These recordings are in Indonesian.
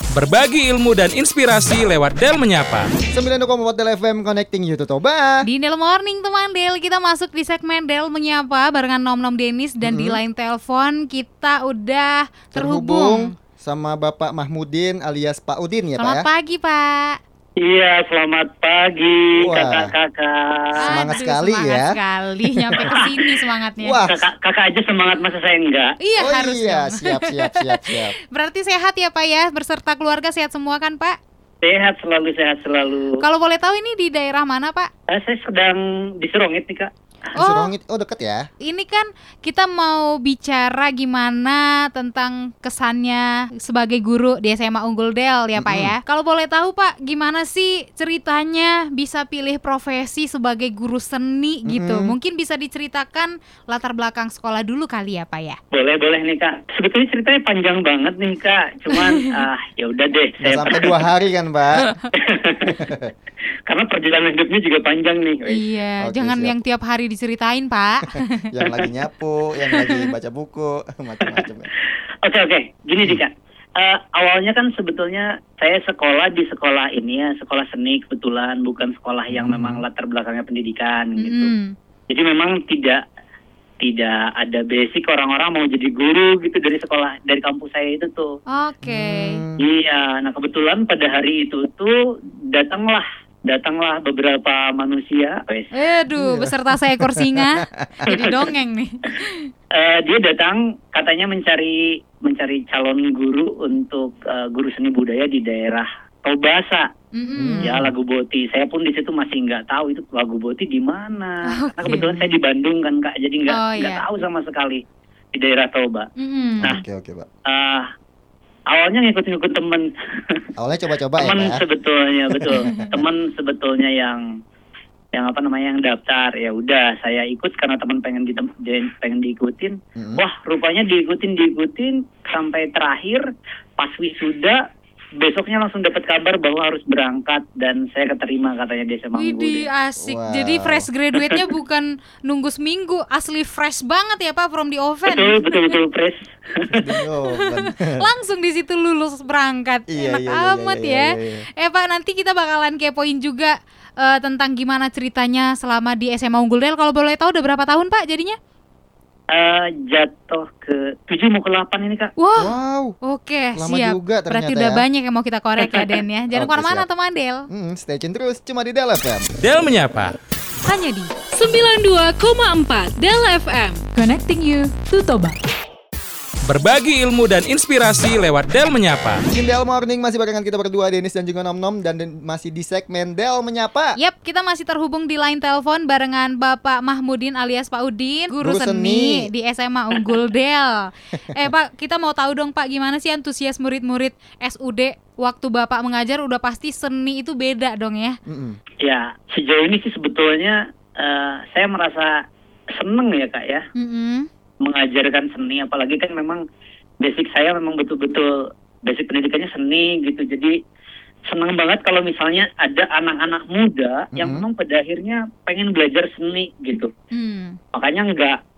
Berbagi ilmu dan inspirasi lewat Del Menyapa. 9.4 Del FM Connecting You to Toba. Di Del Morning teman Del, kita masuk di segmen Del Menyapa barengan Nom Denis. Dan di line telepon kita udah terhubung sama Bapak Mahmudin alias Pak Udin ya Selamat Pak ya. pagi Pak. Iya, selamat pagi Wah. kakak-kakak. Semangat sekali ya. Semangat sekali, nyampe ke sini semangatnya. Wah. Kakak aja semangat, masa saya enggak? Iya Oh harus iya, dong. siap. Berarti sehat ya Pak ya, berserta keluarga sehat semua kan Pak? Sehat selalu. Kalau boleh tahu ini di daerah mana Pak? Saya sedang di Serongit nih kak. Serongit, deket ya. Ini kan kita mau bicara gimana tentang kesannya sebagai guru di SMA Unggul Del ya Pak ya. Kalau boleh tahu Pak, gimana sih ceritanya bisa pilih profesi sebagai guru seni gitu? Mungkin bisa diceritakan latar belakang sekolah dulu kali ya Pak ya. Boleh nih kak. Sebetulnya ceritanya panjang banget nih kak. Cuman ya udah deh. Nggak sampai 2 hari kan Pak. Karena perjalanan hidupnya juga panjang nih. Iya, Oke, jangan siap. yang tiap hari diceritain Pak. Yang lagi nyapu, yang lagi baca buku, macam-macam ya. Oke. Gini nih kak. Awalnya kan sebetulnya saya sekolah di sekolah ini ya, sekolah seni kebetulan, bukan sekolah yang memang latar belakangnya pendidikan gitu. Jadi memang tidak ada basic orang-orang mau jadi guru gitu dari sekolah, dari kampus saya itu tuh. Oke. Iya, nah kebetulan pada hari itu tuh datanglah beberapa manusia. Aduh, beserta seekor singa. Jadi dongeng nih. Dia datang katanya mencari calon guru untuk guru seni budaya di daerah Tobasa. Ya Lagu Boti. Saya pun di situ masih nggak tahu itu Lagu Boti di mana. Karena kebetulan saya di Bandung kan kak, jadi nggak tahu sama sekali di daerah Toba. Nah, Oke Pak. awalnya ngikut temen. Awalnya coba-coba ya Temen Pak ya. sebetulnya betul. Temen sebetulnya yang daftar. Ya udah saya ikut karena teman pengen diikutin. Wah, rupanya diikutin sampai terakhir pas wisuda. Besoknya langsung dapat kabar bahwa harus berangkat dan saya keterima katanya di SMA Unggul. Widih, asik. Wow. Jadi fresh graduate-nya bukan nunggu seminggu, asli fresh banget ya Pak, from the oven. Betul fresh. Langsung di situ lulus berangkat. Iya, Enak iya, amat iya, ya. iya. Pak, nanti kita bakalan kepoin juga tentang gimana ceritanya selama di SMA Unggul Del. Kalau boleh tahu udah berapa tahun Pak jadinya? Jatuh ke 7 mau ke 8 ini kak. Wow. Oke, Lama siap. juga ternyata Berarti udah ya. banyak yang mau kita korek ya Den ya. Jangan Oke, kemana-mana siap. teman Del. Stay tune terus cuma di Del FM. Del Menyapa. Hanya di 92,4 Del FM. Connecting you to Toba. Berbagi ilmu dan inspirasi lewat Del Menyapa. Di Del Morning masih barengan kita berdua, Denis dan juga Nom dan masih di segmen Del Menyapa. Yap, kita masih terhubung di line telepon barengan Bapak Mahmudin alias Pak Udin, guru seni di SMA Unggul Del. Pak, kita mau tahu dong Pak, gimana sih antusias murid-murid SUD waktu Bapak mengajar? Udah pasti seni itu beda dong ya? Ya, sejauh ini sih sebetulnya saya merasa seneng ya kak ya. Mengajarkan seni, apalagi kan memang basic saya memang betul-betul basic pendidikannya seni gitu. Jadi senang banget kalau misalnya ada anak-anak muda yang memang pada akhirnya pengen belajar seni gitu. Makanya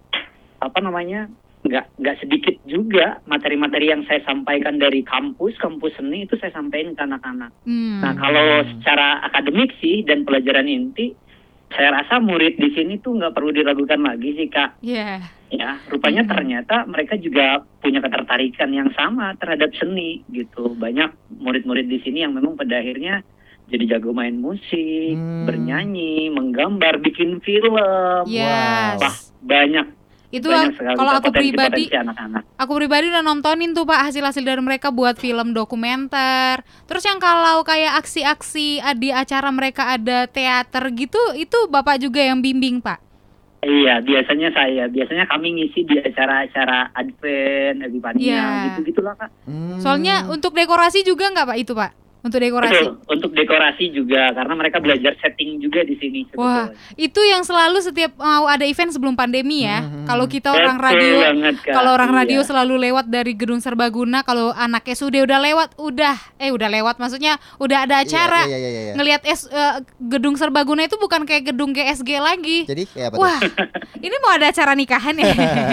nggak sedikit juga materi-materi yang saya sampaikan dari kampus seni itu saya sampaikan ke anak-anak. Nah, kalau secara akademik sih dan pelajaran inti, saya rasa murid di sini tuh nggak perlu diragukan lagi sih kak. Iya. Ya, rupanya ternyata mereka juga punya ketertarikan yang sama terhadap seni gitu. Banyak murid-murid di sini yang memang pada akhirnya jadi jago main musik, bernyanyi, menggambar, bikin film. Yes. Wah, banyak. Itu Banyak sekali kalau aku potensi anak-anak. Aku pribadi udah nontonin tuh Pak hasil-hasil dari mereka buat film dokumenter. Terus yang kalau kayak aksi-aksi di acara mereka ada teater gitu, itu Bapak juga yang bimbing Pak? Iya, biasanya kami ngisi di acara-acara Advent, Epifania, gitu-gitulah kak. Soalnya untuk dekorasi juga nggak Pak itu Pak? Untuk dekorasi. Betul, untuk dekorasi juga karena mereka belajar setting juga di sini. Wah, itu yang selalu setiap mau ada event sebelum pandemi ya. Kalau kita Betul orang radio, banget, Kak. kalau orang Iya. radio selalu lewat dari Gedung Serbaguna, kalau anak SUD udah lewat, udah lewat maksudnya udah ada acara. Iya. Ngelihat Gedung Serbaguna itu bukan kayak gedung GSG lagi. Jadi kayak apa tuh? Wah, ini mau ada acara nikahan ya.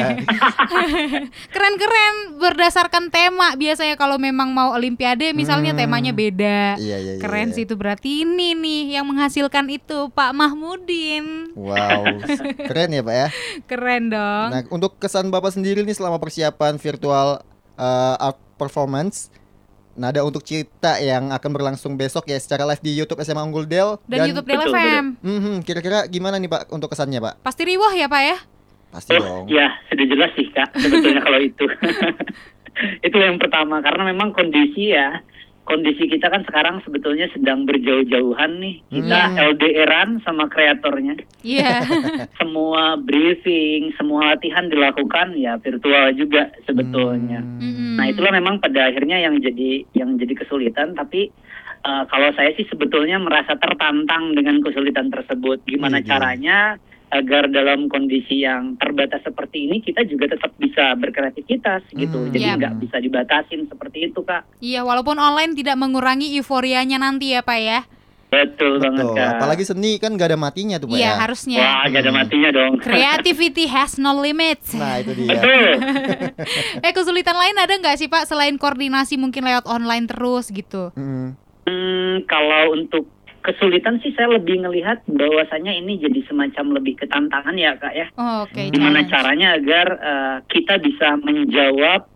Keren-keren berdasarkan tema. Biasanya kalau memang mau olimpiade misalnya temanya beda. Iya. Keren sih itu, berarti ini nih yang menghasilkan itu Pak Mahmudin. Wow, keren ya Pak ya. Keren dong. Nah, untuk kesan Bapak sendiri nih selama persiapan virtual art performance Nada untuk Cita yang akan berlangsung besok ya secara live di YouTube SMA Unggul Del Dan YouTube Del FM. Kira-kira gimana nih Pak untuk kesannya Pak? Pasti riwah ya Pak ya? Pasti dong. Ya, sudah jelas sih Kak sebetulnya kalau itu. Itu yang pertama karena memang kondisi kita kan sekarang sebetulnya sedang berjauh-jauhan nih. Kita LDR-an sama kreatornya. Iya. Semua briefing, semua latihan dilakukan ya virtual juga sebetulnya. Nah, itulah memang pada akhirnya yang jadi kesulitan, tapi kalau saya sih sebetulnya merasa tertantang dengan kesulitan tersebut. Gimana caranya agar dalam kondisi yang terbatas seperti ini kita juga tetap bisa berkreativitas gitu. Jadi nggak bisa dibatasin seperti itu Kak. Iya, walaupun online tidak mengurangi euforianya nanti ya Pak ya. Betul banget Kak. Apalagi seni kan gak ada matinya tuh Pak Iya ya. harusnya. Wah, gak ada matinya dong. Creativity has no limits. Nah itu dia. Betul. Kesulitan lain ada nggak sih Pak selain koordinasi mungkin lewat online terus gitu? Kalau untuk kesulitan sih saya lebih ngelihat bahwasanya ini jadi semacam lebih ketantangan ya Kak ya. Oke. Gimana caranya agar kita bisa menjawab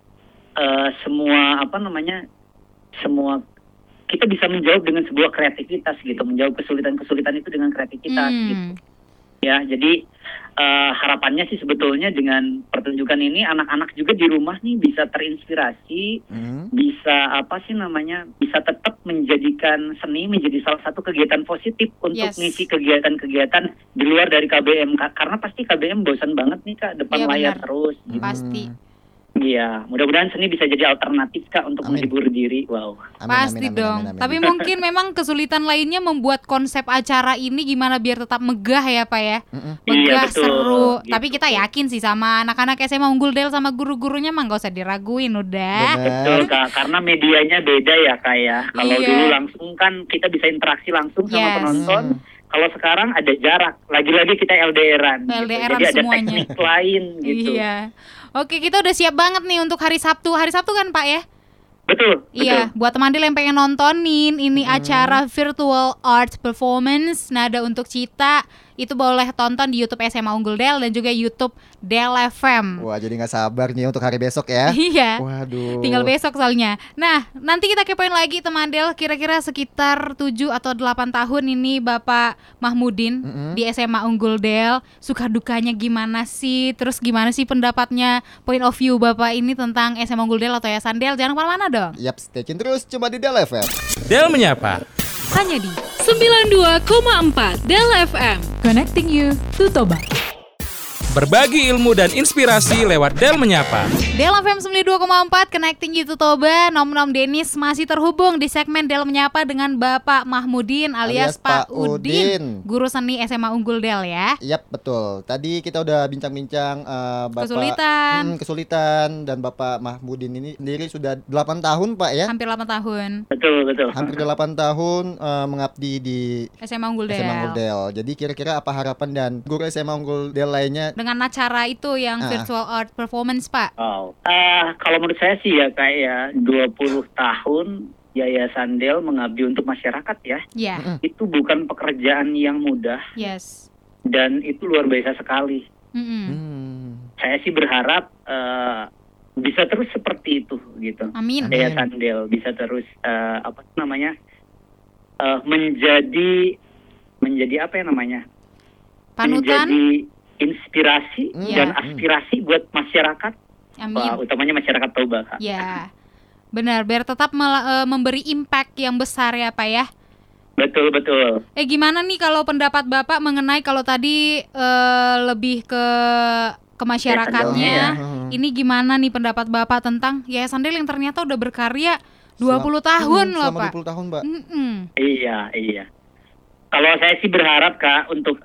semua kita bisa menjawab dengan sebuah kreativitas gitu, menjawab kesulitan-kesulitan itu dengan kreativitas gitu. Ya, jadi harapannya sih sebetulnya dengan pertunjukan ini anak-anak juga di rumah nih bisa terinspirasi, bisa bisa tetap menjadikan seni menjadi salah satu kegiatan positif untuk ngisi kegiatan-kegiatan di luar dari KBM karena pasti KBM bosan banget nih Kak depan layar terus. Pasti. Iya, mudah-mudahan seni bisa jadi alternatif Kak untuk menghibur diri. Wow. Pasti dong. Tapi mungkin memang kesulitan lainnya membuat konsep acara ini gimana biar tetap megah ya Pak ya. Megah, seru. Gitu. Tapi kita yakin sih sama anak-anak SMA Unggul Del sama guru-gurunya mah gak usah diraguin udah. Betul Kak, karena medianya beda ya Kak ya. Kalau dulu langsung kan kita bisa interaksi langsung sama penonton. Kalau sekarang ada jarak, lagi-lagi kita LDR-an. LDR-an gitu. Jadi semuanya. ada teknik lain gitu. Iya. Oke, kita udah siap banget nih untuk hari Sabtu. Hari Sabtu kan Pak ya? Betul. Iya, buat teman Del yang pengen nontonin ini acara virtual art performance Nada untuk Cita, itu boleh tonton di YouTube SMA Unggul Del dan juga YouTube Del FM. Wah, jadi gak sabar nih untuk hari besok ya. Iya. Waduh. Tinggal besok soalnya. Nah, nanti kita kepoin lagi teman Del, kira-kira sekitar 7 atau 8 tahun ini Bapak Mahmudin di SMA Unggul Del, suka dukanya gimana sih? Terus gimana sih pendapatnya, point of view Bapak ini tentang SMA Unggul Del atau Yayasan Del? Jangan kemana-mana dong. Yap, stay tune terus cuma di Del FM. Del menyapa. Hanya di 92,4 Del FM. Connecting you to Toba. Berbagi ilmu dan inspirasi lewat Del menyapa. Del FM 92,4 Connecting You to Toba. Nom Denis masih terhubung di segmen Del menyapa dengan Bapak Mahmudin alias Pak Udin, guru seni SMA Unggul Del ya. Yap, betul. Tadi kita udah bincang-bincang Bapak kesulitan dan Bapak Mahmudin ini sendiri sudah 8 tahun Pak ya. Hampir 8 tahun. Betul. Hampir 8 tahun mengabdi di SMA Unggul Del. SMA Unggul Del. Jadi kira-kira apa harapan dan guru SMA Unggul Del lainnya dengan acara itu yang virtual art performance Pak? Wow. Kalau menurut saya sih ya kayak 20 tahun Yayasan Del mengabdi untuk masyarakat ya. Iya. Itu bukan pekerjaan yang mudah. Yes. Dan itu luar biasa sekali. Saya sih berharap bisa terus seperti itu gitu. Amin. Yayasan Del bisa terus menjadi apa ya namanya? Panutan. Menjadi inspirasi dan aspirasi buat masyarakat. Amin. Utamanya masyarakat Toba Kak. Ya. Benar, biar tetap memberi impact yang besar ya Pak ya. Betul. Gimana nih kalau pendapat Bapak mengenai kalau tadi lebih ke masyarakatnya, ini gimana nih pendapat Bapak tentang Yayasan Del yang ternyata udah berkarya 20 tahun loh, selama Pak. 20 tahun, Mbak. Iya. Kalau saya sih berharap, Kak, untuk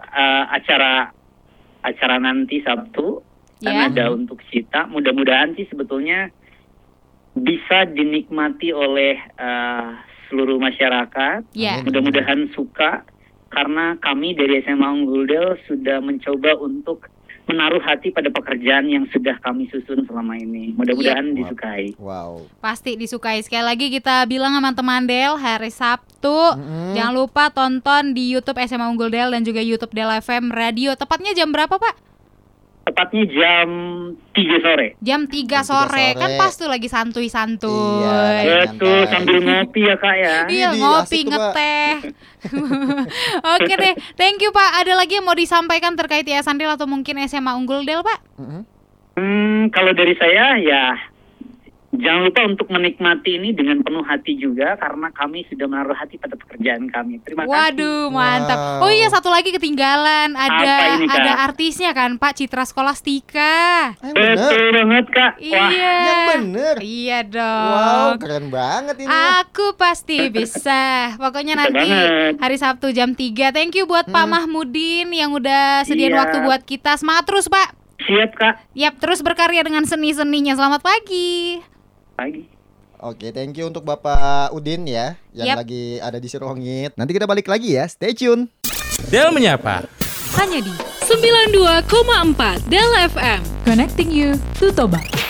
acara nanti Sabtu kan ada untuk Cita. Mudah-mudahan sih sebetulnya bisa dinikmati oleh seluruh masyarakat. Mudah-mudahan suka, karena kami dari SMA Unggul Del sudah mencoba untuk menaruh hati pada pekerjaan yang sudah kami susun selama ini. Mudah-mudahan disukai. Wow. Pasti disukai. Sekali lagi kita bilang sama teman Del, hari Sabtu jangan lupa tonton di YouTube SMA Unggul Del dan juga YouTube Del FM Radio. Tepatnya jam berapa, Pak? Tepatnya jam 3 sore. Jam 3 sore. Kan pas tuh lagi santuy-santuy. Iya, betul, sambil ngopi ya, Kak ya. Iya, ngopi, ngeteh. Oke deh, thank you, Pak. Ada lagi yang mau disampaikan terkait Yayasan Del atau mungkin SMA Unggul Del, Pak? Kalau dari saya ya jangan lupa untuk menikmati ini dengan penuh hati juga, karena kami sudah menaruh hati pada pekerjaan kami. Terima kasih. Waduh, mantap. Oh iya, satu lagi ketinggalan. Ada artisnya kan, Pak, Citra Scholastika. Betul banget, Kak. Iya. Yang bener. Iya dong. Wow, keren banget ini. Aku pasti bisa. Pokoknya nanti hari Sabtu jam 3. Thank you buat Pak Mahmudin yang udah sediain waktu buat kita. Semangat terus, Pak. Siap, Kak. Yap, terus berkarya dengan seni-seninya. Selamat pagi. Oke, thank you untuk Bapak Udin ya, yang lagi ada di Sirongit. Nanti kita balik lagi ya, stay tune. Del Menyapa. Hanya di 92,4 Del FM. Connecting you to Toba.